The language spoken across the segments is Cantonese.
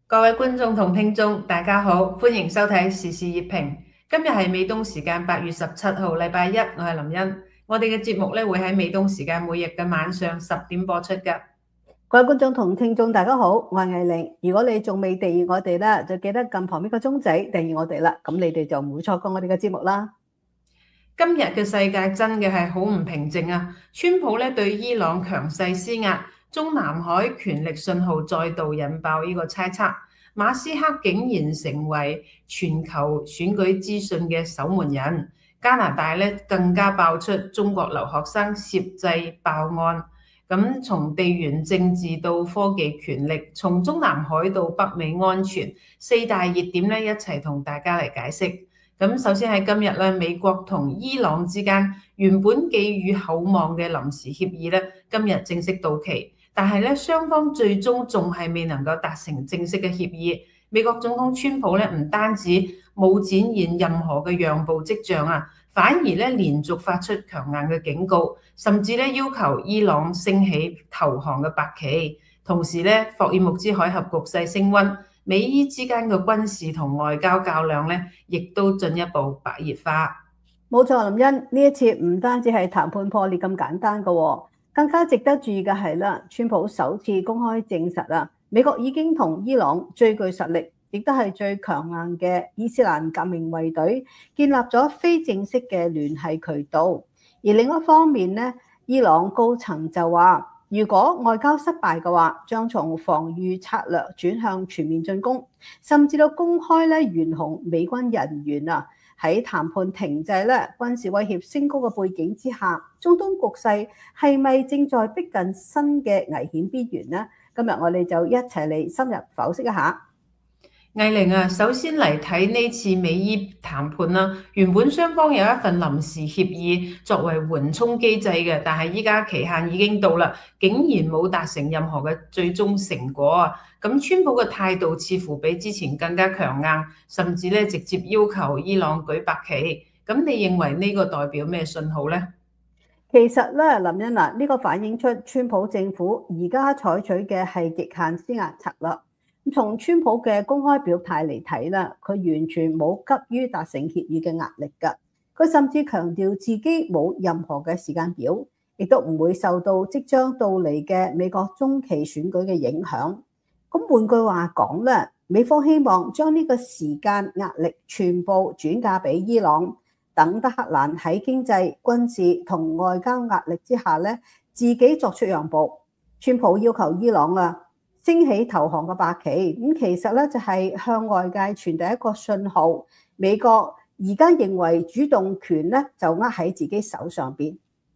各位觀眾同聽眾，大家好，歡迎收睇時事熱評。今日係美東時間8月17號，禮拜一，我係林茵。我哋嘅節目咧會喺美東時間每日嘅晚上10點播出㗎。 各位觀眾同聽眾，大家好，我係藝玲。如果你仲未訂閱我哋咧，就記得撳旁邊個鐘仔訂閱我哋啦。咁你哋就唔會錯過我哋嘅節目啦。 今日嘅世界真嘅係好唔平靜啊！川普咧對伊朗強勢施壓，中南海權力信號再度引爆呢個猜測。馬斯克竟然成為全球選舉資訊嘅守門人。加拿大咧更加爆出中國留學生涉制爆案。咁從地緣政治到科技權力，從中南海到北美安全，四大熱點咧一齊同大家嚟解釋。咁首先喺今日咧，美國同伊朗之間原本寄予厚望嘅臨時協議咧，今日正式到期，但係咧雙方最終仲係未能夠達成正式嘅協議。美國總統川普咧唔單止冇展現任何嘅讓步跡象啊，反而咧連續發出強硬嘅警告，甚至咧要求伊朗升起投降嘅白旗。同時咧，霍爾木茲海峽局勢升溫，美伊之間嘅軍事同外交較量咧，亦都進一步白熱化。 冇錯，林茵，呢一次唔單止係談判破裂咁簡單㗎，更加值得注意嘅係啦，川普首次公開證實啦，美國已經同伊朗最具實力，亦都係最強硬嘅伊斯蘭革命衛隊建立咗非正式嘅聯繫渠道。而另一方面咧，伊朗高層就話，如果外交失敗嘅話，將從防禦策略轉向全面進攻，甚至到公開咧懸紅美軍人員啊。喺談判停滯咧、軍事威脅升高嘅背景之下，中東局勢係咪正在逼近新嘅危險邊緣呢？今日我哋就一齊嚟深入剖析一下。 藝玲啊，首先嚟睇呢次美伊談判啦。原本雙方有一份臨時協議作為緩衝機制嘅，但係依家期限已經到啦，竟然冇達成任何嘅最終成果啊！咁川普嘅態度似乎比之前更加強硬，甚至咧直接要求伊朗舉白旗。咁你認為呢個代表咩信號呢？ 其實咧，林茵嗱，呢個反映出川普政府而家採取嘅係極限施壓策略。從川普嘅公開表態嚟睇啦，佢完全冇急於達成協議嘅壓力㗎。佢甚至強調自己冇任何嘅時間表，亦都唔會受到即將到嚟嘅美國中期選舉嘅影響。咁換句話講咧，美方希望將呢個時間壓力全部轉嫁俾伊朗，等德黑蘭喺經濟、軍事同外交壓力之下咧，自己作出讓步。川普要求伊朗啊升起投降嘅白旗，咁其實咧就係向外界傳遞一個信號，美國而家認為主動權咧就握喺自己手上邊。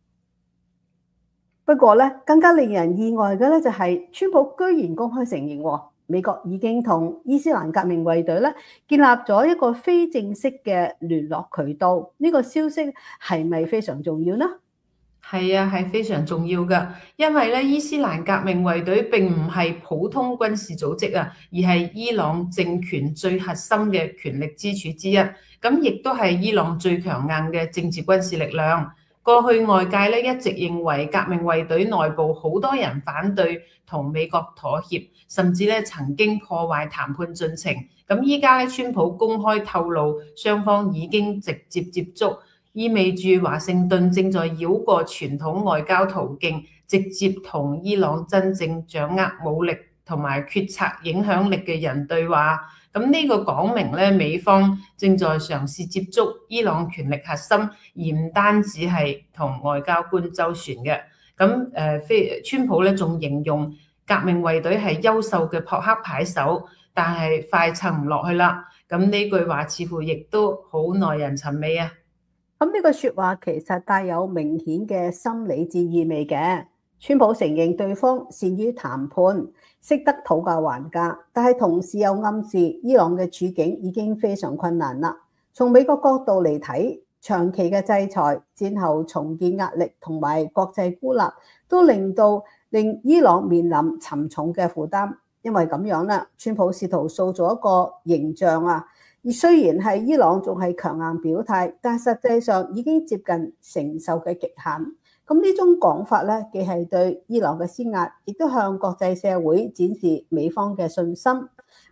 不過咧，更加令人意外嘅咧就係川普居然公開承認，美國已經同伊斯蘭革命衛隊咧建立咗一個非正式嘅聯絡渠道。呢個消息係咪非常重要呢？ 係啊，係非常重要㗎，因為咧伊斯蘭革命衛隊並唔係普通軍事組織啊，而係伊朗政權最核心嘅權力支柱之一，咁亦都係伊朗最強硬嘅政治軍事力量。過去外界咧一直認為革命衛隊內部好多人反對同美國妥協，甚至咧曾經破壞談判進程。咁依家咧川普公開透露，雙方已經直接接觸。意味住華盛頓正在繞過傳統外交途徑，直接同伊朗真正掌握武力同埋決策影響力嘅人對話。咁呢個講明咧，美方正在嘗試接觸伊朗權力核心，而唔單止係同外交官周旋嘅。咁川普咧仲形容革命衛隊係優秀嘅撲克牌手，但係快撐唔落去啦。咁呢句話似乎亦都好耐人尋味啊！ 咁呢個説話其實帶有明顯嘅心理戰意味嘅。川普承認對方善於談判，識得討價還價，但係同時又暗示伊朗嘅處境已經非常困難啦。從美國角度嚟睇，長期嘅制裁、戰後重建壓力同埋國際孤立，都令伊朗面臨沉重嘅負擔。因為咁樣啦，川普試圖塑造一個形象啊。而雖然係伊朗仲係強硬表態，但實際上已經接近承受嘅極限。咁呢種講法咧，既係對伊朗嘅施壓，亦都向國際社會展示美方嘅信心。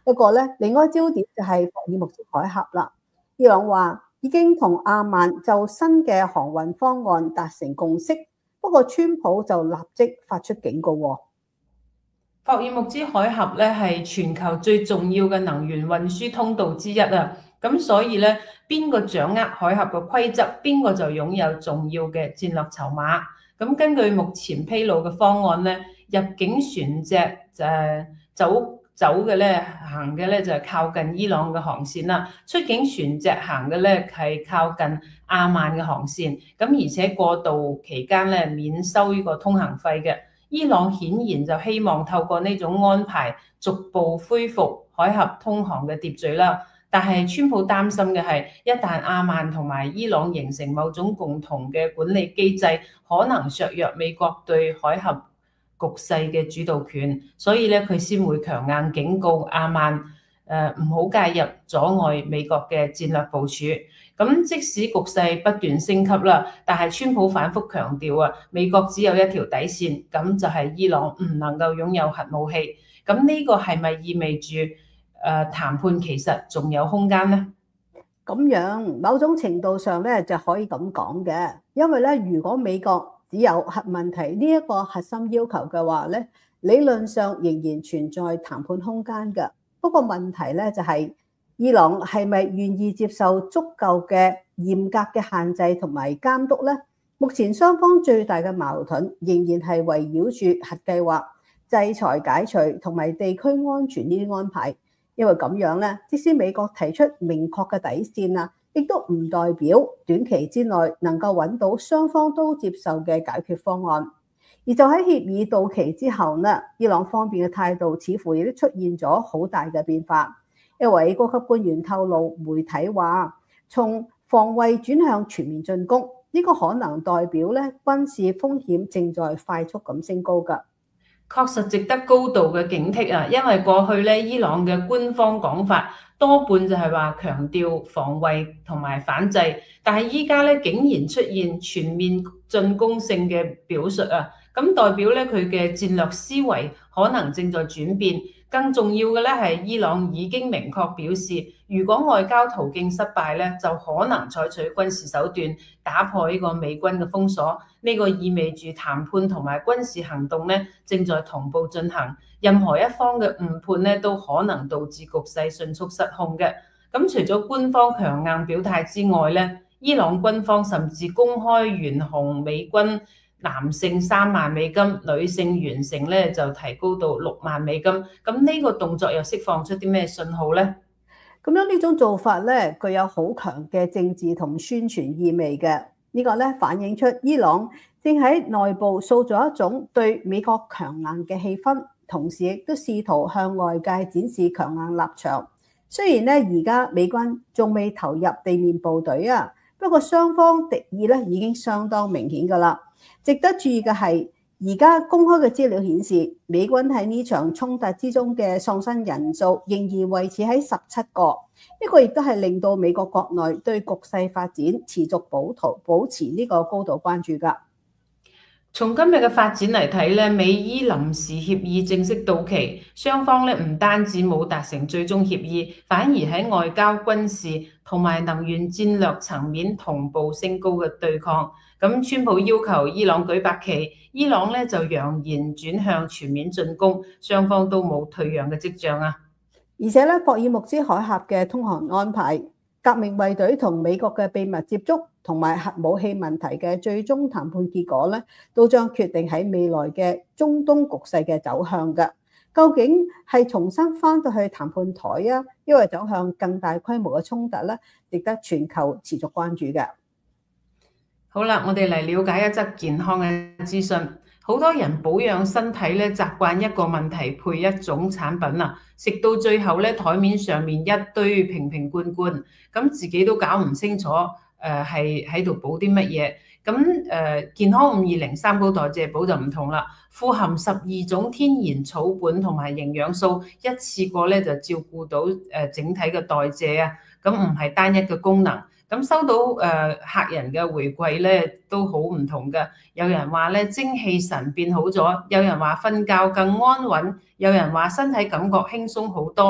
不過咧，另外焦點就係霍爾木茲海峽啦。伊朗話已經同阿曼就新嘅航運方案達成共識，不過川普就立即發出警告喎。 霍爾木茲海峽咧係全球最重要嘅能源運輸通道之一啊，咁所以咧邊個掌握海峽嘅規則，邊個就擁有重要嘅戰略籌碼。咁根據目前披露嘅方案咧，入境船隻走嘅咧行嘅咧就係靠近伊朗嘅航線啦，出境船隻行嘅咧係靠近阿曼嘅航線，咁而且過渡期間咧免收呢個通行費嘅。伊朗顯然就希望透過呢種安排逐步恢復海峽通航嘅秩序啦。但係川普擔心嘅係，一旦阿曼同埋伊朗形成某種共同嘅管理機制，可能削弱美國對海峽局勢嘅主導權，所以咧佢先會強硬警告阿曼唔好介入，阻礙美國嘅戰略部署。咁即使局勢不斷升級啦，但係川普反覆強調啊，美國只有一條底線，咁就係伊朗唔能夠擁有核武器。咁呢個係咪意味住談判其實仲有空間呢？ 咁樣某種程度上咧就可以咁講嘅，因為咧如果美國只有核問題呢一個核心要求嘅話咧，理論上仍然存在談判空間嘅。不過問題咧就係伊朗係咪願意接受足夠嘅嚴格嘅限制同埋監督呢？目前雙方最大嘅矛盾仍然係圍繞住核計劃、制裁解除同埋地區安全呢啲安排。因為咁樣咧，即使美國提出明確嘅底線啊，亦都唔代表短期之內能夠揾到雙方都接受嘅解決方案。而就喺協議到期之後呢，伊朗方面嘅態度似乎亦都出現咗好大嘅變化。一位高級官員透露，媒體話從防衛轉向全面進攻，呢個可能代表咧軍事風險正在快速咁升高㗎。 確實值得高度嘅警惕啊！因為過去咧，伊朗嘅官方講法多半就係話強調防衛同埋反制，但係依家咧竟然出現全面進攻性嘅表述啊！咁代表咧佢嘅戰略思維可能正在轉變。更重要嘅咧係伊朗已經明確表示，如果外交途徑失敗咧，就可能採取軍事手段打破呢個美軍嘅封鎖。呢個意味住談判同埋軍事行動咧正在同步進行，任何一方嘅誤判咧都可能導致局勢迅速失控嘅。咁除咗官方強硬表態之外咧，伊朗軍方甚至公開懸紅美軍男性$30,000，女性完成咧就提高到$60,000。咁呢個動作又釋放出啲咩信號呢？ 咁樣呢種做法咧，具有好強嘅政治同宣傳意味嘅。呢個咧反映出伊朗正喺內部塑造一種對美國強硬嘅氣氛，同時亦都試圖向外界展示強硬立場。雖然咧而家美軍仲未投入地面部隊啊，不過雙方敵意咧已經相當明顯㗎啦。值得注意嘅係，而家公開嘅資料顯示，美軍喺呢場衝突之中嘅喪生人數仍然維持喺17個，呢個亦都係令到美國國內對局勢發展持續保持呢個高度關注㗎。 從今日嘅發展嚟睇咧，美伊臨時協議正式到期，雙方咧唔單止冇達成最終協議，反而喺外交、軍事同埋能源戰略層面同步升高嘅對抗。咁川普要求伊朗舉白旗，伊朗咧就揚言轉向全面進攻，雙方都冇退讓嘅跡象啊！ 而且咧，霍爾木茲海峽嘅通航安排、革命衛隊同美國嘅秘密接觸同埋核武器問題嘅最終談判結果咧，都將決定喺未來嘅中東局勢嘅走向嘅。究竟係重新返到去談判台啊，抑或走向更大規模嘅衝突咧，值得全球持續關注嘅。 好啦，我哋嚟了解一則健康嘅資訊。好多人保養身體咧，習慣一個問題配一種產品啊，食到最後咧，台面上面一堆瓶瓶罐罐，咁自己都搞唔清楚，係喺度補啲乜嘢。咁健康520三高代謝補就唔同啦，富含12種天然草本同埋營養素，一次過咧就照顧到整體嘅代謝啊，咁唔係單一嘅功能。咁收到客人嘅回饋咧都好唔同嘅，有人話咧精氣神變好咗，有人話瞓覺更安穩，有人話身體感覺輕鬆好多，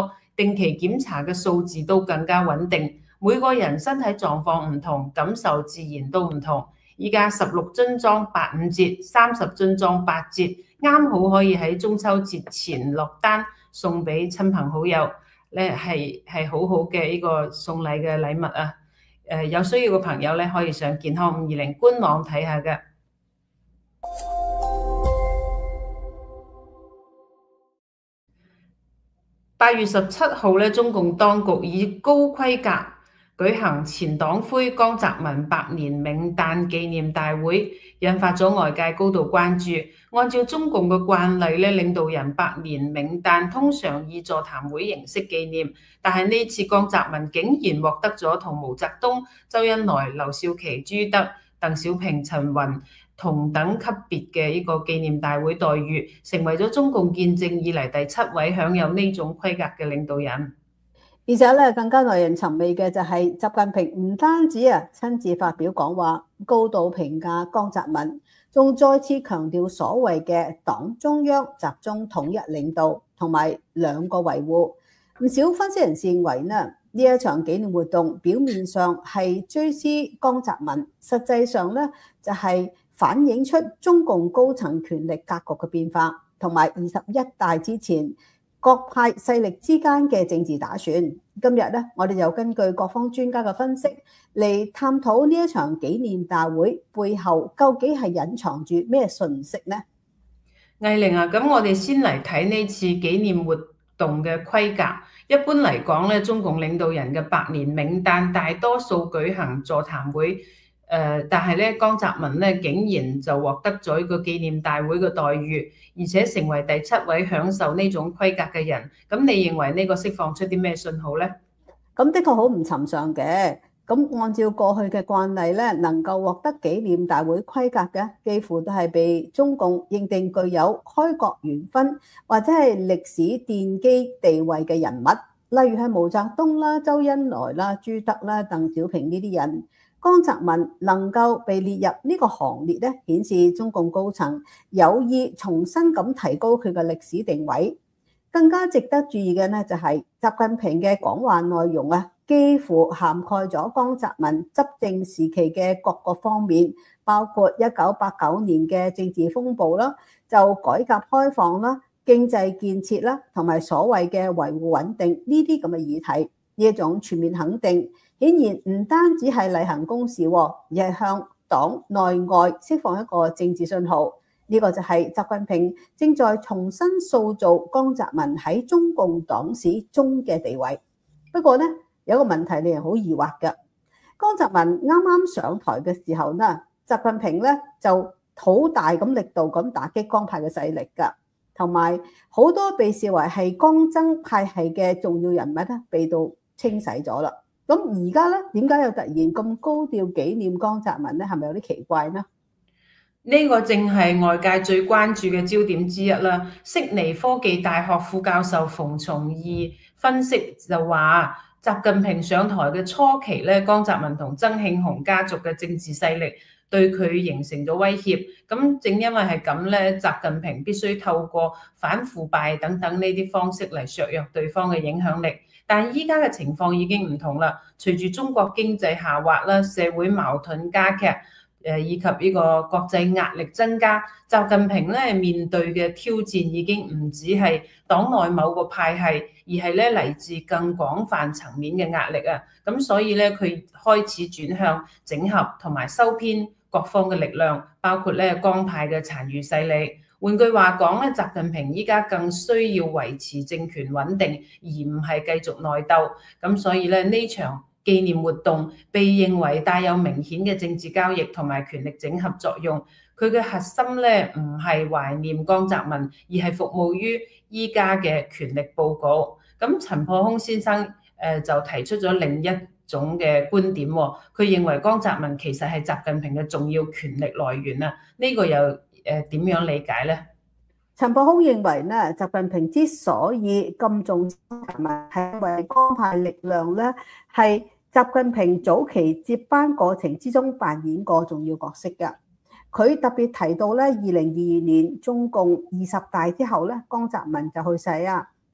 定期檢查嘅數字都更加穩定。每個人身體狀況唔同，感受自然都唔同。依家16樽裝85折，30樽裝8折，啱好可以喺中秋節前落單送俾親朋好友，咧係好好嘅呢個送禮嘅禮物啊！有需要嘅朋友咧可以上健康520官網睇下嘅。8月17號咧，中共當局以高規格舉行前黨魁江澤民百年冥誕紀念大會，引發咗外界高度關注。按照中共嘅慣例咧，領導人百年冥誕通常以座談會形式紀念，但係呢次江澤民竟然獲得咗同毛澤東、周恩來、劉少奇、朱德、鄧小平、陳雲同等級別嘅呢個紀念大會待遇，成為咗中共建政以嚟第7位享有呢種規格嘅領導人。 而且咧，更加耐人尋味嘅就係習近平唔單止親自發表講話，高度評價江澤民，仲再次強調所謂嘅黨中央集中統一領導同埋兩個維護。唔少分析人士認為呢一場紀念活動表面上係追思江澤民，實際上咧就係反映出中共高層權力格局嘅變化，同埋21大之前各派勢力之間嘅政治打算。今日咧，我哋就根據各方專家嘅分析嚟探討呢一場紀念大會背後究竟係隱藏住咩訊息呢？ 藝玲啊，咁我哋先嚟睇呢次紀念活動嘅規格。一般嚟講咧，中共領導人嘅百年冥誕大多數舉行座談會。但係咧，江澤民咧竟然就獲得咗一個紀念大會嘅待遇，而且成為第7位享受呢種規格嘅人。咁你認為呢個釋放出啲咩信號呢？ 咁的確好唔尋常嘅。咁按照過去嘅慣例咧，能夠獲得紀念大會規格嘅，幾乎都係被中共認定具有開國元勳或者係歷史奠基地位嘅人物，例如係毛澤東啦、周恩來啦、朱德啦、鄧小平呢啲人。江澤民能夠被列入呢個行列咧，顯示中共高層有意重新咁提高佢嘅歷史定位。更加值得注意嘅呢，就係習近平嘅講話內容幾乎涵蓋咗江澤民執政時期嘅各個方面，包括1989年嘅政治風暴啦，就改革開放啦、經濟建設啦，同埋所謂嘅維護穩定呢啲咁嘅議題，呢一種全面肯定。顯然唔單止係例行公事，而係向黨內外釋放一個政治信號。呢個就係習近平正在重新塑造江澤民喺中共黨史中嘅地位。不過呢，有個問題令人好疑惑嘅，江澤民啱啱上台嘅時候呢，習近平咧就好大咁力度咁打擊江派嘅勢力㗎，同埋好多被視為係江曾派系嘅重要人物咧被到清洗咗啦。咁而家咧，點解又突然咁高調紀念江澤民咧？係咪有啲奇怪呢？ 呢個正係外界最關注嘅焦點之一啦。悉尼科技大學副教授馮從義分析就話，習近平上台嘅初期咧，江澤民同曾慶紅家族嘅政治勢力對佢形成咗威脅。咁正因為係咁咧，習近平必須透過反腐敗等等呢啲方式嚟削弱對方嘅影響力。但係依家嘅情況已經唔同啦，隨住中國經濟下滑啦，社會矛盾加劇，以及呢個國際壓力增加，習近平咧面對嘅挑戰已經唔止係黨內某個派系，而係咧嚟自更廣泛層面嘅壓力啊！咁所以咧，佢開始轉向整合同埋收編各方嘅力量，包括咧江派嘅殘餘勢力。換句話講咧，習近平依家更需要維持政權穩定，而唔係繼續內鬥。咁所以咧，呢場紀念活動被認為帶有明顯嘅政治交易同埋權力整合作用。佢嘅核心咧唔係懷念江澤民，而係服務於依家嘅權力報告。咁陳破空先生就提出咗另一種嘅觀點，佢認為江澤民其實係習近平嘅重要權力來源啊。呢個又點樣理解呢？ 陳破空認為咧，習近平之所以咁重視江澤民，係因為江派力量咧係習近平早期接班過程之中扮演過重要角色嘅。佢特別提到咧，2022年中共20大之後咧，江澤民就去世啊。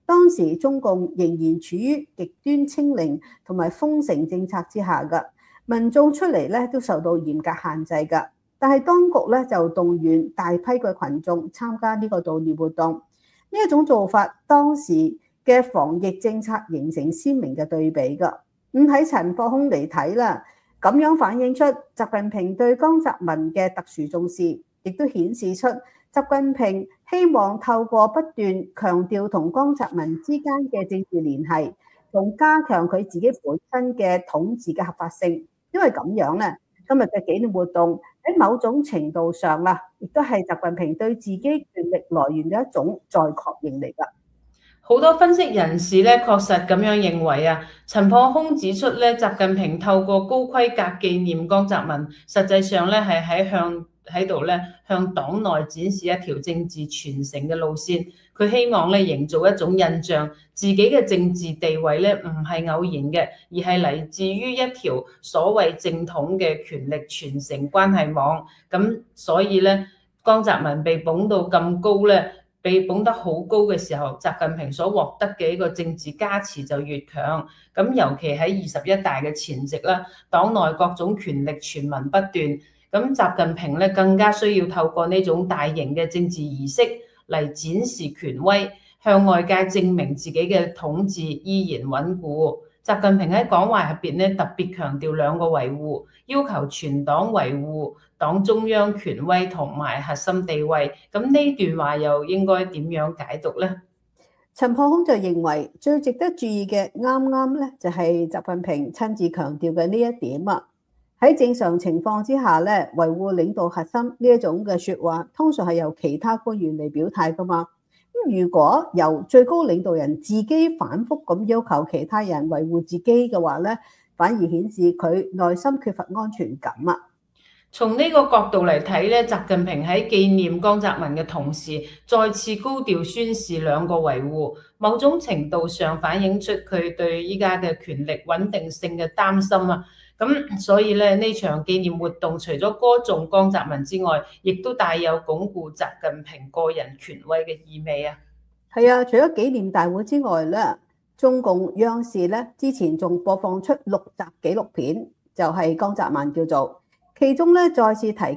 當時中共仍然處於極端清零同埋封城政策之下㗎，民眾出嚟咧都受到嚴格限制㗎。但係當局咧就動員大批嘅群眾參加呢個悼念活動，呢一種做法當時嘅防疫政策形成鮮明嘅對比㗎。咁喺陳破空嚟睇啦，咁樣反映出習近平對江澤民嘅特殊重視，亦都顯示出習近平希望透過不斷強調同江澤民之間嘅政治聯繫，同加強佢自己本身嘅統治嘅合法性。因為咁樣咧，今日嘅紀念活動喺某種程度上啦，亦都係習近平對自己權力來源嘅一種再確認嚟㗎。 好多分析人士咧，確實咁樣認為啊。陳破空指出咧，習近平透過高規格紀念江澤民，實際上咧係喺度咧向黨內展示一條政治傳承嘅路線。佢希望咧營造一種印象，自己嘅政治地位咧唔係偶然嘅，而係嚟自於一條所謂正統嘅權力傳承關係網。咁所以咧，江澤民被捧到咁高咧，被捧得好高嘅時候，習近平所獲得嘅一個政治加持就越強。咁尤其喺21大嘅前夕啦，黨內各種權力傳聞不斷。咁習近平咧更加需要透過呢種大型嘅政治儀式嚟展示權威，向外界證明自己嘅統治依然穩固。習近平喺講話入邊咧特別強調兩個維護，要求全黨維護黨中央權威同埋核心地位。咁呢段話又應該點樣解讀呢？ 陳破空就認為最值得注意嘅啱啱咧就係習近平親自強調嘅呢一點啊。喺正常情況之下咧，維護領導核心呢一種嘅説話，通常係由其他官員嚟表態噶嘛。咁如果由最高領導人自己反覆咁要求其他人維護自己嘅話咧，反而顯示佢內心缺乏安全感啊。 從呢個角度嚟睇咧，習近平喺紀念江澤民嘅同時，再次高調宣示兩個維護，某種程度上反映出佢對依家嘅權力穩定性嘅擔心啊。咁所以咧，呢場紀念活動除咗歌頌江澤民之外，亦都帶有鞏固習近平個人權威嘅意味啊。 係啊，除咗紀念大會之外咧，中共央視咧之前仲播放出6集紀錄片，就係江澤民叫做，其中咧再次提及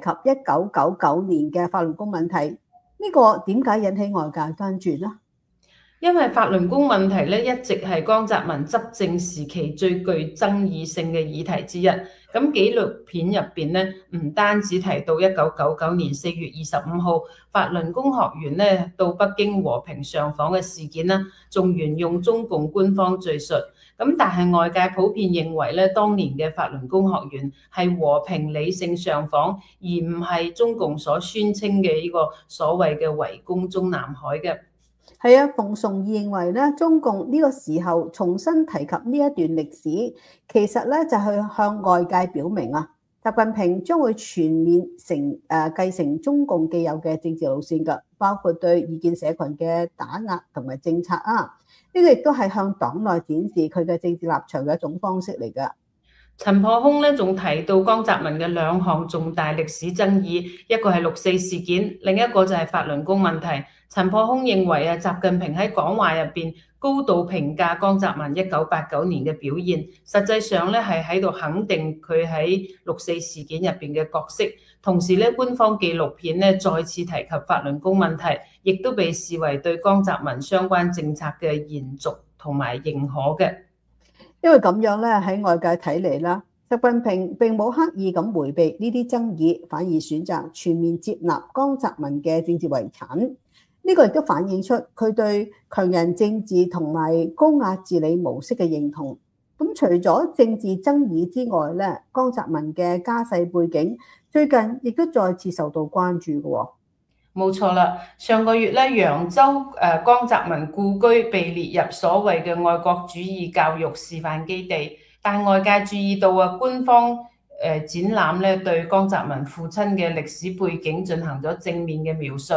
1999年嘅法輪功問題，呢個點解引起外界關注呢？ 因為法輪功問題咧，一直係江澤民執政時期最具爭議性嘅議題之一。咁紀錄片入邊咧，唔單止提到1999年4月25號法輪功學員咧到北京和平上訪嘅事件啦，仲沿用中共官方敘述。咁但係外界普遍認為咧，當年嘅法輪功學員係和平理性上訪，而唔係中共所宣稱嘅呢個所謂嘅圍攻中南海嘅。 係啊，馮崇義認為咧，中共呢個時候重新提及呢一段歷史，其實咧就係向外界表明啊，習近平將會全面繼承中共既有嘅政治路線㗎，包括對異見社群嘅打壓同埋政策啊，呢個亦都係向黨內展示佢嘅政治立場嘅一種方式嚟㗎。 陳破空咧仲提到江澤民嘅兩項重大歷史爭議，一個係6.4事件，另一個就係法輪功問題。陳破空認為啊，習近平喺講話入邊高度評價江澤民1989年嘅表現，實際上咧係喺度肯定佢喺6.4事件入邊嘅角色。同時咧，官方紀錄片咧再次提及法輪功問題，亦都被視為對江澤民相關政策嘅延續同埋認可嘅。 因為咁樣咧，喺外界睇嚟啦，習近平並冇刻意咁迴避呢啲爭議，反而選擇全面接納江澤民嘅政治遺產。呢個亦都反映出佢對強人政治同埋高壓治理模式嘅認同。咁除咗政治爭議之外咧，江澤民嘅家世背景最近亦都再次受到關注嘅喎。 冇錯啦，上個月咧，揚州江澤民故居被列入所謂嘅愛國主義教育示範基地，但外界注意到啊，官方展覽咧對江澤民父親嘅歷史背景進行咗正面嘅描述。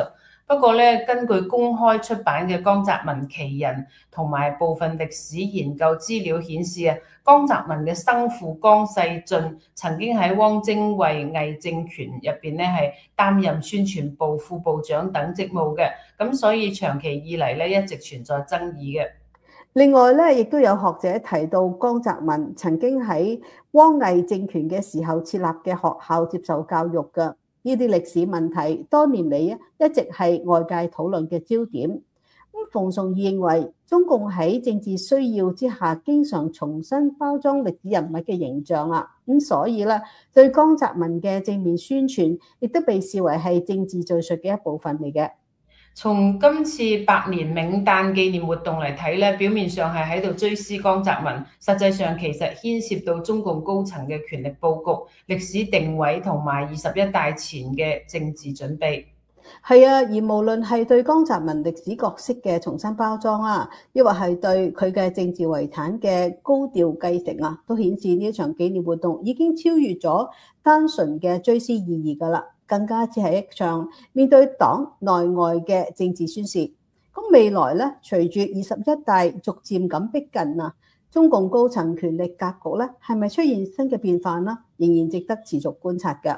不過咧，根據公開出版嘅江澤民奇人同埋部分歷史研究資料顯示啊，江澤民嘅生父江世俊曾經喺汪精衛偽政權入邊咧係擔任宣傳部副部長等職務嘅，咁所以長期以嚟咧一直存在爭議嘅。 另外咧，亦都有學者提到江澤民曾經喺汪偽政權嘅時候設立嘅學校接受教育嘅。呢啲歷史問題多年嚟一直係外界討論嘅焦點。咁馮崇義認為，中共喺政治需要之下，經常重新包裝歷史人物嘅形象啊。咁所以咧，對江澤民嘅正面宣傳，亦都被視為係政治敘述嘅一部分嚟嘅。 從今次百年冥誕紀念活動嚟睇咧，表面上係喺度追思江澤民，實際上其實牽涉到中共高層嘅權力佈局、歷史定位同埋21大前嘅政治準備。 係啊，而無論係對江澤民歷史角色嘅重新包裝啊，抑或係對佢嘅政治遺產嘅高調繼承啊，都顯示呢一場紀念活動已經超越咗單純嘅追思意義㗎啦。更加只係一場面對黨內外嘅政治宣示。咁未來咧，隨住21大逐漸咁逼近啊，中共高層權力格局咧係咪出現新嘅變化呢？仍然值得持續觀察㗎。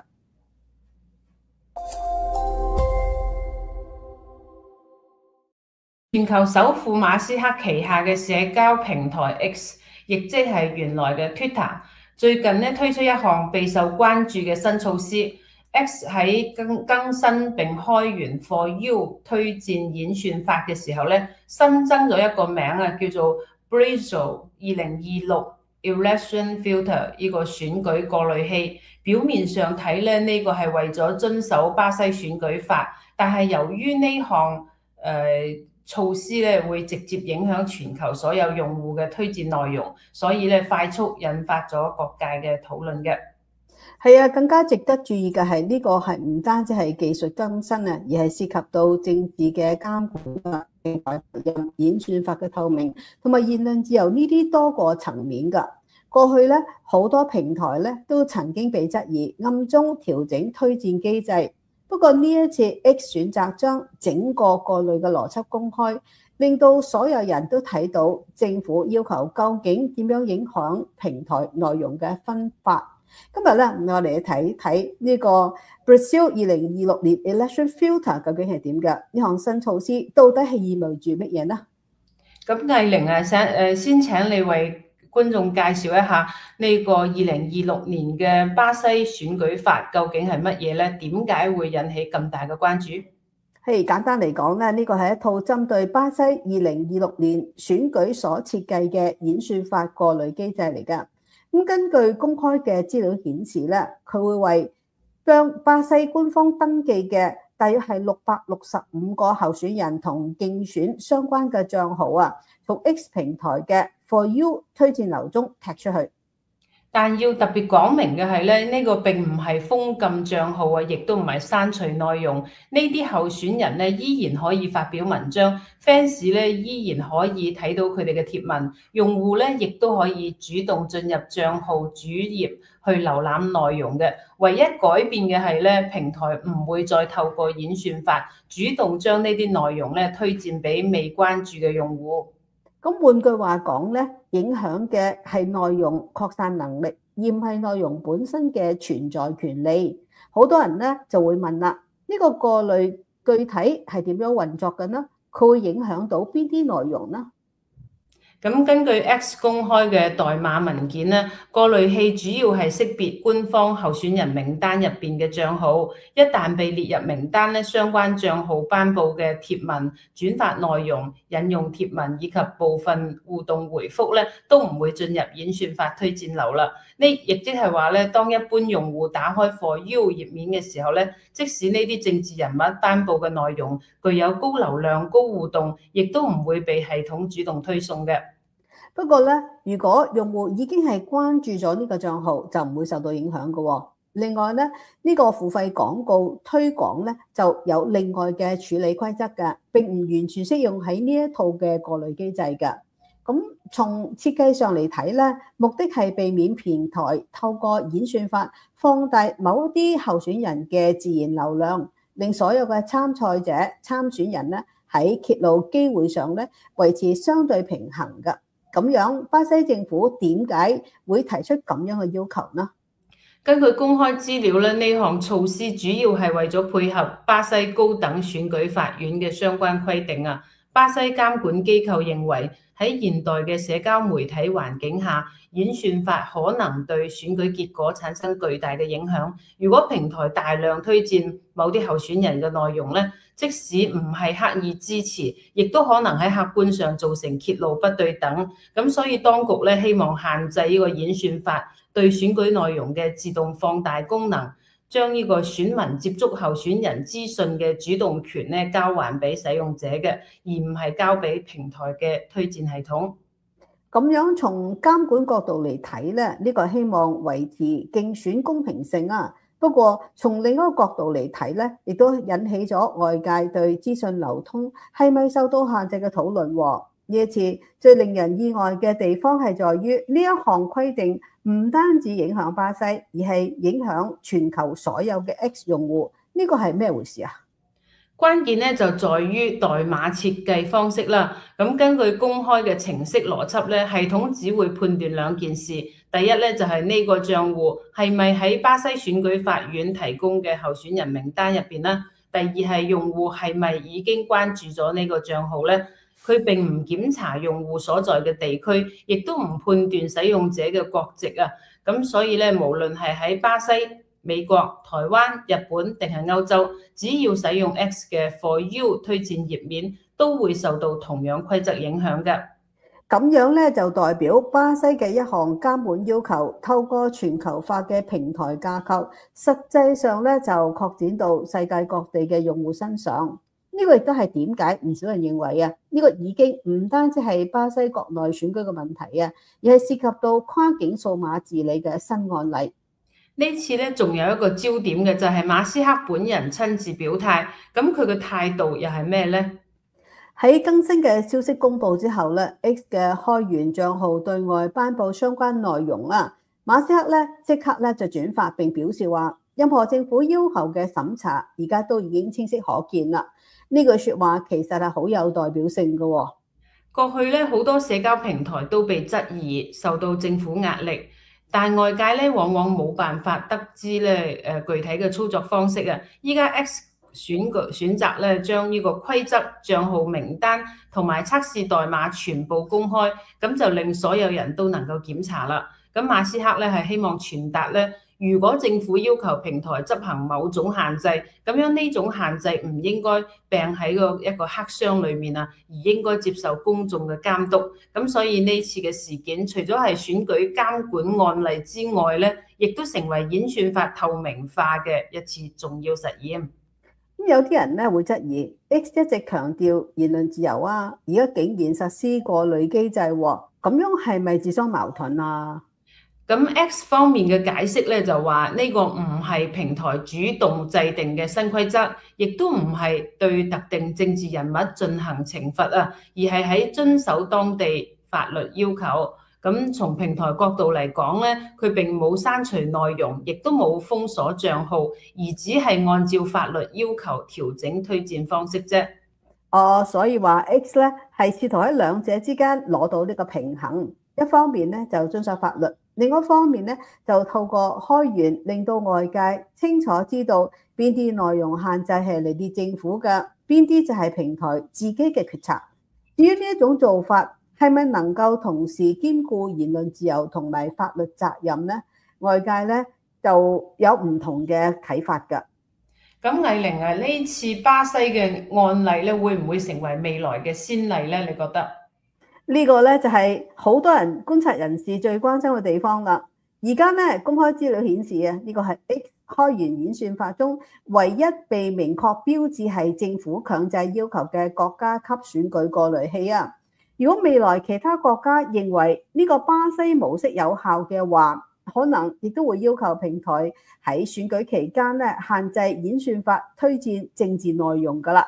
全球首富馬斯克旗下嘅社交平台 X， 亦即係原來嘅 Twitter， 最近咧推出一項備受關注嘅新措施。X 喺更新並開源 For You 推薦演算法嘅時候咧，新增咗一個名啊，叫做 Brazil 2026 Election Filter 呢個選舉過濾器。表面上睇咧，呢個係為咗遵守巴西選舉法，但係由於呢項措施咧會直接影響全球所有用戶嘅推薦內容，所以咧快速引發咗各界嘅討論嘅。 係啊，更加值得注意嘅係呢個係唔單止係技術更新啊，而係涉及到政治嘅監管啊、演算法嘅透明同埋言論自由呢啲多個層面㗎。過去咧好多平台咧都曾經被質疑暗中調整推薦機制，不過呢一次 X 選擇將整個過濾嘅邏輯公開，令到所有人都睇到政府要求究竟點樣影響平台內容嘅分法。今日咧，我哋嚟睇睇呢個 Brazil 2026年 Election Filter 究竟係點嘅？呢項新措施到底係意味住乜嘢呢？ 咁藝玲啊，先請你為觀眾介紹一下呢個2026年嘅巴西選舉法究竟係乜嘢咧？點解會引起咁大嘅關注？ 係簡單嚟講咧，呢個係一套針對巴西2026年選舉所設計嘅演算法過濾機制嚟㗎。咁根據公開嘅資料顯示咧，佢會為將巴西官方登記嘅大約係665個候選人同競選相關嘅帳號啊，從 X 平台嘅 For You 推薦流中踢出去。 但要特別講明嘅係咧，呢個並唔係封禁帳號啊，亦都唔係刪除內容。呢啲候選人咧依然可以發表文章 ，fans 咧依然可以睇到佢哋嘅貼文，用戶咧亦都可以主動進入帳號主頁去瀏覽內容嘅。唯一改變嘅係咧，平台唔會再透過演算法主動將呢啲內容咧推薦俾未關注嘅用戶。 咁換句話講咧，影響嘅係內容擴散能力，而唔係內容本身嘅存在權利。好多人咧就會問啦，呢個過濾具體係點樣運作嘅呢？佢會影響到邊啲內容呢？ 咁根據 X 公開嘅代碼文件咧，過濾器主要係識別官方候選人名單入邊嘅帳號，一旦被列入名單咧，相關帳號頒布嘅貼文、轉發內容、引用貼文以及部分互動回覆咧，都唔會進入演算法推薦流啦。呢亦即係話咧，當一般用戶打開 For You 頁面嘅時候咧，即使呢啲政治人物頒布嘅內容具有高流量、高互動，亦都唔會被系統主動推送嘅。 不過咧，如果用戶已經係關注咗呢個帳號，就唔會受到影響嘅。另外咧，呢個付費廣告推廣咧就有另外嘅處理規則嘅，並唔完全適用喺呢一套嘅過濾機制嘅。咁從設計上嚟睇咧，目的係避免平台透過演算法放大某一啲候選人嘅自然流量， 令所有嘅參賽者、參選人咧喺揭露機會上咧維持相對平衡嘅。咁樣，巴西政府點解會提出咁樣嘅要求呢？ 根據公開資料咧，呢項措施主要係為咗配合巴西高等選舉法院嘅相關規定啊。巴西監管機構認為喺現代嘅社交媒體環境下，演算法可能對選舉結果產生巨大嘅影響。如果平台大量推薦某啲候選人嘅內容咧，即使唔係刻意支持，亦都可能喺客觀上造成揭露不對等。咁所以當局咧希望限制呢個演算法對選舉內容嘅自動放大功能，將呢個選民接觸候選人資訊嘅主動權咧交還俾使用者嘅，而唔係交俾平台嘅推薦系統。 咁樣從監管角度嚟睇咧，呢個希望維持競選公平性啊。不過從另一個角度嚟睇咧，亦都引起咗外界對資訊流通係咪受到限制嘅討論喎。呢一次最令人意外嘅地方係在於呢一項規定唔單止影響巴西，而係影響全球所有嘅 X 用戶。呢個係咩回事啊？ 關鍵咧就在於代碼設計方式啦。咁根據公開嘅程式邏輯咧，系統只會判斷兩件事。第一咧就係呢個賬戶係咪喺巴西選舉法院提供嘅候選人名單入邊啦。第二係用戶係咪已經關注咗呢個賬號咧？佢並唔檢查用戶所在嘅地區，亦都唔判斷使用者嘅國籍啊。咁所以咧，無論係喺巴西、美國、台灣、日本定係歐洲，只要使用 X 嘅 For You 推薦頁面，都會受到同樣規則影響嘅。 咁樣咧就代表巴西嘅一項監管要求，透過全球化嘅平台架構，實際上咧就擴展到世界各地嘅用戶身上。呢個亦都係點解唔少人認為啊，呢個已經唔單止係巴西國內選舉嘅問題啊，而係涉及到跨境數碼治理嘅新案例。 呢次咧仲有一個焦點嘅就係馬斯克本人親自表態，咁佢嘅態度又係咩呢？ 喺更新嘅消息公佈之後咧，X 嘅開源帳號對外頒布相關內容啊，馬斯克咧即刻咧就轉發並表示話，任何政府要求嘅審查而家都已經清晰可見啦。呢句説話其實係好有代表性嘅喎。 過去咧好多社交平台都被質疑受到政府壓力，但外界咧往往冇辦法得知咧具體嘅操作方式啊。依家 X 選擇咧將呢個規則、帳號名單同埋測試代碼全部公開，咁就令所有人都能夠檢查啦。咁馬斯克咧係希望傳達咧，如果政府要求平台執行某種限制，咁樣呢種限制唔應該病喺一個黑箱裏面啊，而應該接受公眾嘅監督。咁所以呢次嘅事件，除咗係選舉監管案例之外咧，亦都成為演算法透明化嘅一次重要實驗。 咁有啲人咧會質疑 X 一直強調言論自由啊，而家竟然實施過濾機制喎，咁樣係咪自相矛盾啊？ 咁 X 方面嘅解釋咧就話呢個唔係平台主動制定嘅新規則，亦都唔係對特定政治人物進行懲罰啊，而係喺遵守當地法律要求。咁從平台角度嚟講咧，佢並冇刪除內容，亦都冇封鎖帳號，而只係按照法律要求調整推薦方式啫。 所以話 X 咧係試圖喺兩者之間攞到呢個平衡，一方面咧就遵守法律，另一方面咧就透過開源令到外界清楚知道邊啲內容限制係嚟自政府嘅，邊啲就係平台自己嘅決策。至於呢一種做法係咪能夠同時兼顧言論自由同埋法律責任呢？外界咧就有唔同嘅睇法㗎。 咁藝玲啊，呢次巴西嘅案例咧，會唔會成為未來嘅先例咧？你覺得？ 呢個咧就係好多人觀察人士最關心嘅地方啦。而家咧公開資料顯示啊，呢個係 X 開源演算法中唯一被明確標誌係政府強制要求嘅國家級選舉過濾器啊。如果未來其他國家認為呢個巴西模式有效嘅話，可能亦都會要求平台喺選舉期間咧限制演算法推薦政治內容㗎啦。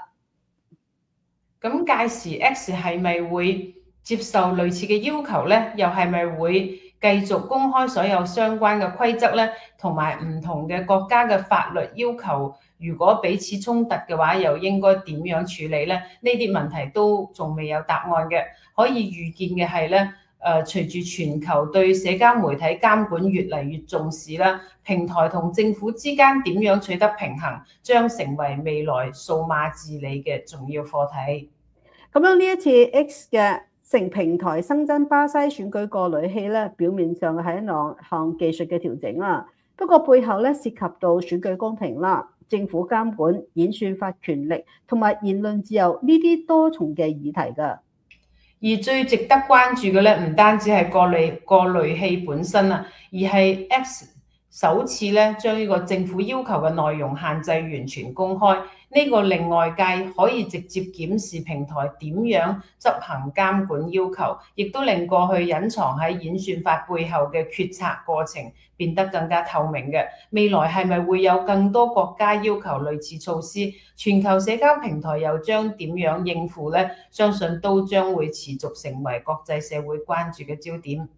咁屆時 X 係咪會接受類似嘅要求咧？又係咪會繼續公開所有相關嘅規則咧，同埋唔同嘅國家嘅法律要求，如果彼此衝突嘅話，又應該點樣處理咧？呢啲問題都仲未有答案嘅。可以預見嘅係咧，隨住全球對社交媒體監管越嚟越重視啦，平台同政府之間點樣取得平衡，將成為未來數碼治理嘅重要課題。 咁樣呢一次 X 嘅成平台新增巴西選舉過濾器咧，表面上係一項技術嘅調整啦，不過背後咧涉及到選舉公平啦、政府監管、演算法權力同埋言論自由呢啲多重嘅議題㗎。 而最值得關注嘅咧，唔單止係過濾器本身啊，而係 X 首次咧將呢個政府要求嘅內容限制完全公開，呢個令外界可以直接檢視平台點樣執行監管要求，亦都令過去隱藏喺演算法背後嘅決策過程變得更加透明嘅。未來係咪會有更多國家要求類似措施？全球社交平台又將點樣應付呢？相信都將會持續成為國際社會關注嘅焦點。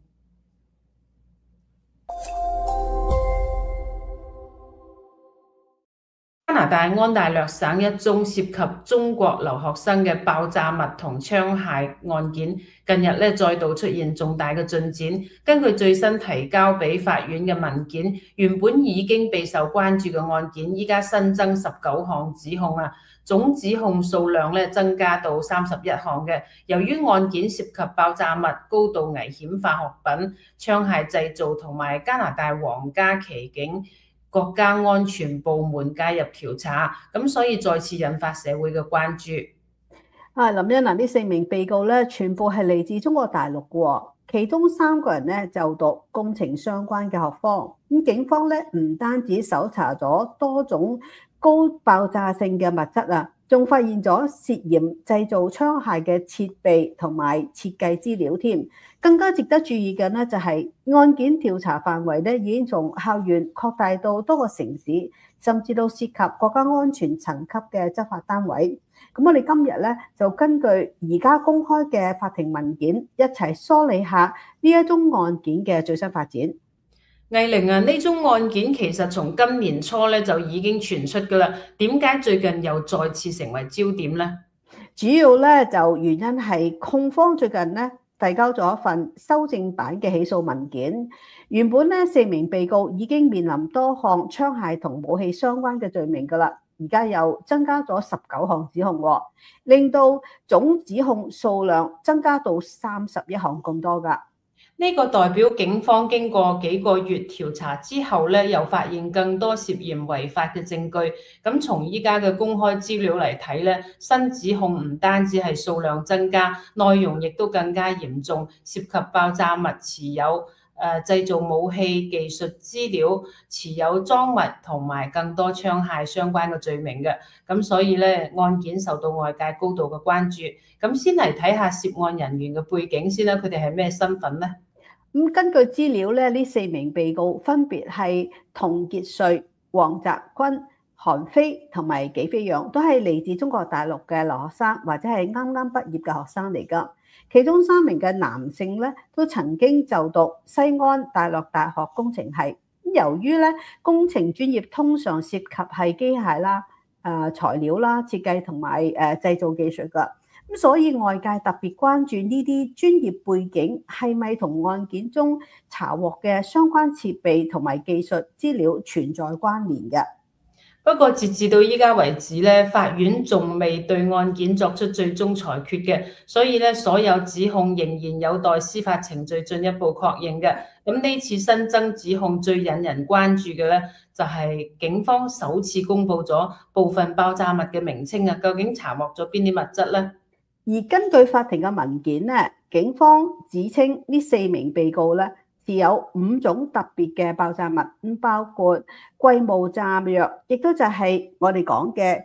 加拿大安大略省一宗涉及中國留學生嘅爆炸物同槍械案件，近日咧再度出現重大嘅進展。根據最新提交俾法院嘅文件，原本已經備受關注嘅案件，依家新增19項指控啊，總指控數量咧增加到31項嘅。由於案件涉及爆炸物、高度危險化學品、槍械製造同埋加拿大皇家騎警國家安全部門介入調查，咁所以再次引發社會嘅關注。 林茵娜，呢4名被告咧，全部係嚟自中國大陸嘅喎，其中3個人咧就讀工程相關嘅學科。咁警方咧唔單止搜查咗多種高爆炸性嘅物質啊，仲發現咗涉嫌製造槍械嘅設備同埋設計資料添。更加值得注意嘅呢，就係案件調查範圍咧已經從校園擴大到多個城市，甚至到涉及國家安全層級嘅執法單位。咁我哋今日咧就根據而家公開嘅法庭文件，一齊梳理下呢一宗案件嘅最新發展。 藝玲啊，呢宗案件其實從今年初咧就已經傳出㗎啦，點解最近又再次成為焦點呢？ 主要咧就原因係控方最近咧遞交咗一份修正版嘅起訴文件，原本咧4名被告已經面臨多項槍械同武器相關嘅罪名㗎啦，而家又增加咗19項指控，令到總指控數量增加到31項咁多㗎。 呢個代表警方經過幾個月調查之後咧，又發現更多涉嫌違法嘅證據。咁從依家嘅公開資料嚟睇咧，新指控唔單止係數量增加，內容亦都更加嚴重，涉及爆炸物持有、製造武器技術資料、持有贓物同埋更多槍械相關嘅罪名嘅。咁所以咧，案件受到外界高度嘅關注。咁先嚟睇下涉案人員嘅背景先啦，佢哋係咩身份呢？ 咁根據資料咧，呢4名被告分別係童傑瑞、黃澤坤、韓飛同埋紀飛揚，都係嚟自中國大陸嘅留學生或者係啱啱畢業嘅學生嚟㗎。其中3名嘅男性咧都曾經就讀西安大學工程系。由於咧工程專業通常涉及係機械啦、材料啦、設計同埋製造技術㗎。咁所以外界特別關注呢啲專業背景係咪同案件中查獲嘅相關設備同埋技術資料存在關聯嘅。 不過截至到依家為止咧，法院仲未對案件作出最終裁決嘅，所以咧所有指控仍然有待司法程序進一步確認嘅。咁呢次新增指控最引人關注嘅咧，就係警方首次公布咗部分爆炸物嘅名稱啊，究竟查獲咗邊啲物質咧？ 而根據法庭嘅文件咧，警方指稱呢4名被告咧持有5種特別嘅爆炸物，咁包括貴霧炸藥，亦都就係我哋講嘅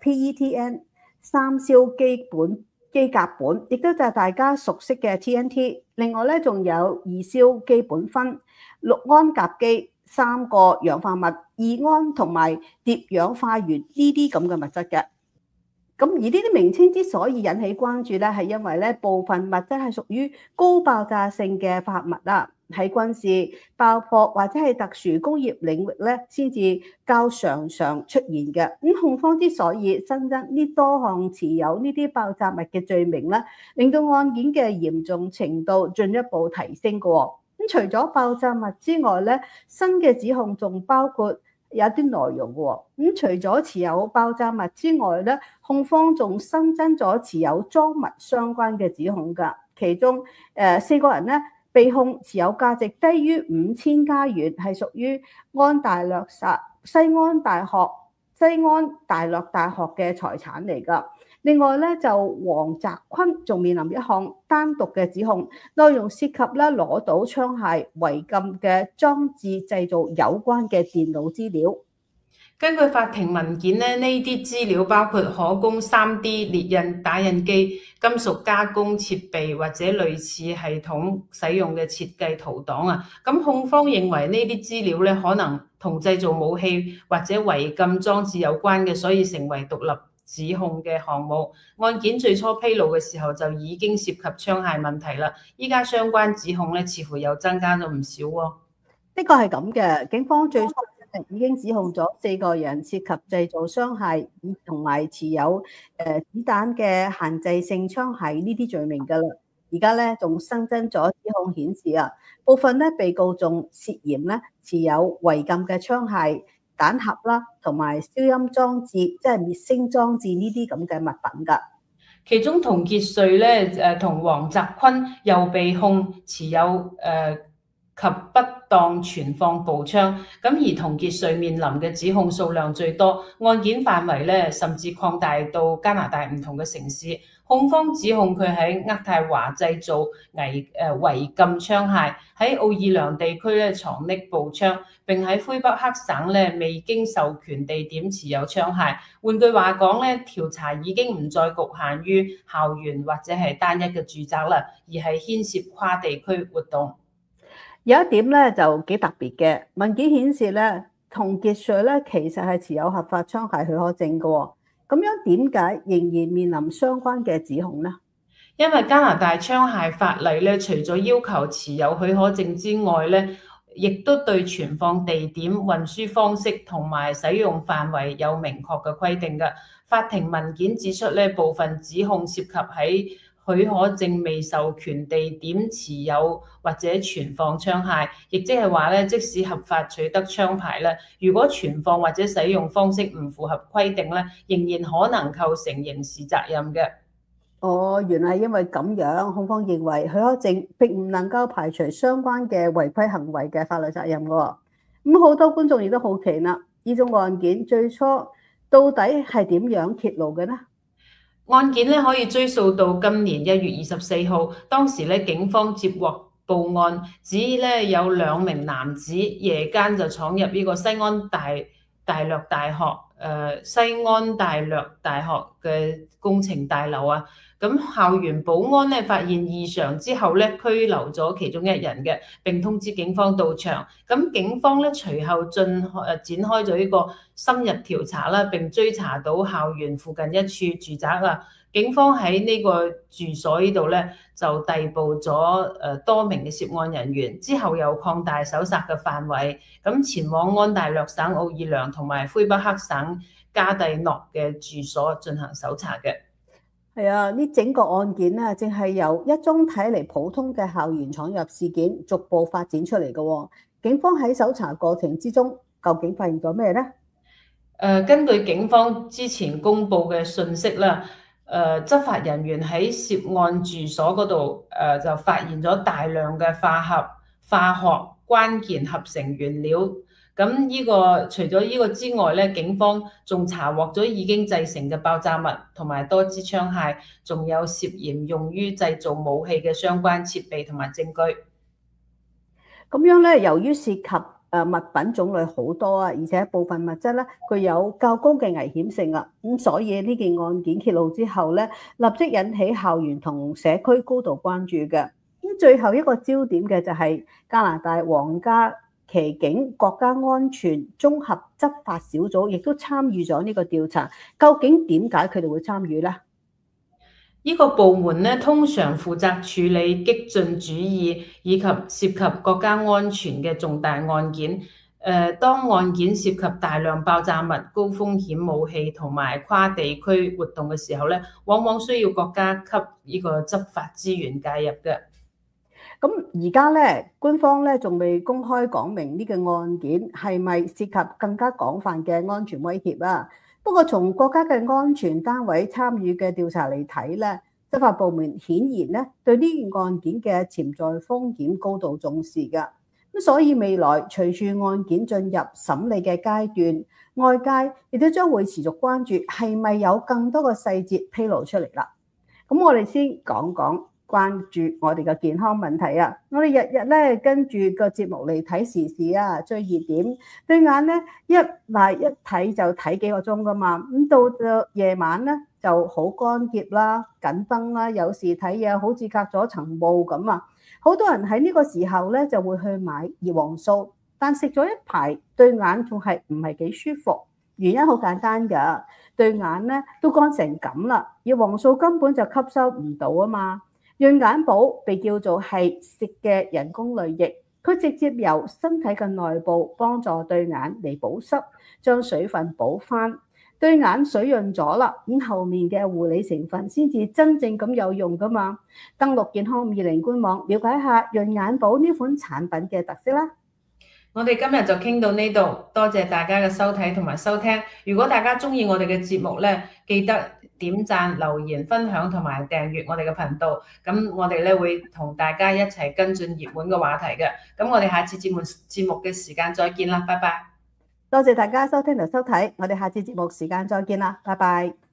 PETN、3硝基甲苯，亦都就係大家熟悉嘅 TNT。另外咧，仲有2硝基苯酚、氯胺甲基、3個氧化物、二胺同埋蝶氧化元呢啲咁嘅物質嘅。咁而呢啲名稱之所以引起關注咧，係因為咧部分物質係屬於高爆炸性嘅化合物啦。 喺軍事、爆破或者係特殊工業領域咧，先至較常出現嘅。咁控方之所以新增呢多項持有呢啲爆炸物嘅罪名咧，令到案件嘅嚴重程度進一步提升嘅喎。咁除咗爆炸物之外咧，新嘅指控仲包括有啲內容嘅喎。咁除咗持有爆炸物之外咧，控方仲新增咗持有贓物相關嘅指控㗎。其中4個人咧被控持有價值低於5000加元，係屬於西安大略大學嘅財產嚟㗎。另外咧，就黃澤坤仲面臨一項單獨嘅指控，內容涉及咧攞到槍械、違禁嘅裝置製造有關嘅電腦資料。 根據法庭文件咧，呢啲資料包括可供 3D 列印、打印機、金屬加工設備或者類似系統使用嘅設計圖檔啊。咁控方認為呢啲資料咧可能同製造武器或者違禁裝置有關嘅，所以成為獨立指控嘅項目。案件最初披露嘅時候就已經涉及槍械問題啦，依家相關指控咧似乎又增加咗唔少喎。 的確係咁嘅，警方最初已經指控咗4個人涉及製造槍械同埋持有子彈嘅限制性槍械呢啲罪名㗎啦。而家咧仲新增咗指控顯示啊，部分咧被告仲涉嫌咧持有違禁嘅槍械、彈盒啦，同埋消音裝置，即係滅聲裝置呢啲咁嘅物品㗎。 其中童傑瑞咧同黃澤坤又被控持有及不當存放步槍，咁而童傑瑞面臨嘅指控數量最多，案件範圍咧甚至擴大到加拿大唔同嘅城市。控方指控佢喺渥太華製造違禁槍械，喺奧爾良地區咧藏匿步槍，並喺魁北克省咧未經授權地點持有槍械。換句話講咧，調查已經唔再局限於校園或者係單一嘅住宅啦，而係牽涉跨地區活動。 有一點咧就幾特別嘅，文件顯示咧，童傑瑞咧其實係持有合法槍械許可證嘅喎。咁樣點解仍然面臨相關嘅指控呢？ 因為加拿大槍械法例咧，除咗要求持有許可證之外咧，亦都對存放地點、運輸方式同埋使用範圍有明確嘅規定嘅。法庭文件指出咧，部分指控涉及喺許可證未授權地點持有或者存放槍械，亦即係話咧，即使合法取得槍牌咧，如果存放或者使用方式唔符合規定咧，仍然可能構成刑事責任嘅。 哦，原來係因為咁樣，控方認為許可證並唔能夠排除相關嘅違規行為嘅法律責任嘅。咁好多觀眾亦都好奇啦，呢種案件最初到底係點樣揭露嘅呢？ 案件咧可以追溯到今年1月24號，當時咧警方接獲報案，指咧有2名男子夜間就闖入呢個西安大略大學嘅工程大樓啊。咁校園保安咧發現異常之後咧，拘留咗其中1人嘅，並通知警方到場。咁警方咧隨後展開咗呢個深入調查啦，並追查到校園附近一處住宅啦。警方喺呢個住所呢度咧就逮捕咗多名嘅涉案人員，之後又擴大搜查嘅範圍，咁前往安大略省奧爾良同埋魁北克省加蒂諾嘅住所進行搜查嘅。 係啊，呢整個案件咧，正係由一宗睇嚟普通嘅校園闖入事件，逐步發展出嚟嘅。警方喺搜查過程之中，究竟發現咗咩呢？ 根據警方之前公布嘅信息啦，執法人員喺涉案住所嗰度就發現咗大量嘅化學關鍵合成原料。咁除咗呢個之外咧，警方仲查獲咗已經製成嘅爆炸物同埋多支槍械，仲有涉嫌用於製造武器嘅相關設備同埋證據。 咁樣咧，由於涉及物品種類好多啊，而且部分物質咧具有較高嘅危險性啊，咁所以呢件案件揭露之後咧，立即引起校園同社區高度關注嘅。咁最後一個焦點嘅就係加拿大皇家騎警國家安全綜合執法小組，亦都參與咗呢個調查。究竟點解佢哋會參與呢？ 呢個部門咧，通常負責處理激進主義以及涉及國家安全嘅重大案件。當案件涉及大量爆炸物、高風險武器同埋跨地區活動嘅時候咧，往往需要國家級呢個執法資源介入嘅。 咁而家咧，官方咧仲未公開講明呢個案件係咪涉及更加廣泛嘅安全威脅啊？不過從國家嘅安全單位參與嘅調查嚟睇咧，執法部門顯然咧對呢件案件嘅潛在風險高度重視㗎。咁所以未來隨住案件進入審理嘅階段，外界亦都將會持續關注係咪有更多嘅細節披露出嚟啦。咁我哋先講講關注我哋嘅健康問題啊！我哋日日咧跟住個節目嚟睇時事啊，追熱點，對眼咧一睇就睇幾個鐘噶嘛，咁到夜晚咧就好乾澀啦、緊繃啦，有時睇嘢好似隔咗層霧咁啊！好多人喺呢個時候咧就會去買葉黃素，但食咗一排對眼仲係唔係幾舒服，原因好簡單㗎，對眼咧都乾成咁啦，葉黃素根本就吸收唔到啊嘛。潤眼寶被叫做係食嘅人工淚液，佢直接由身體嘅內部幫助對眼嚟保濕，將水分補翻。對眼水潤咗啦，咁後面嘅護理成分先至真正咁有用噶嘛。登錄健康20官網，了解下潤眼寶呢款產品嘅特色啦。 我哋今日就傾到呢度，多謝大家嘅收睇同埋收聽。如果大家鍾意我哋嘅節目咧，記得點讚、留言、分享同埋訂閱我哋嘅頻道。咁我哋咧會同大家一齊跟進熱門嘅話題嘅。咁我哋下次節目嘅時間再見啦，拜拜。 多謝大家收聽同收睇，我哋下次節目時間再見啦，拜拜。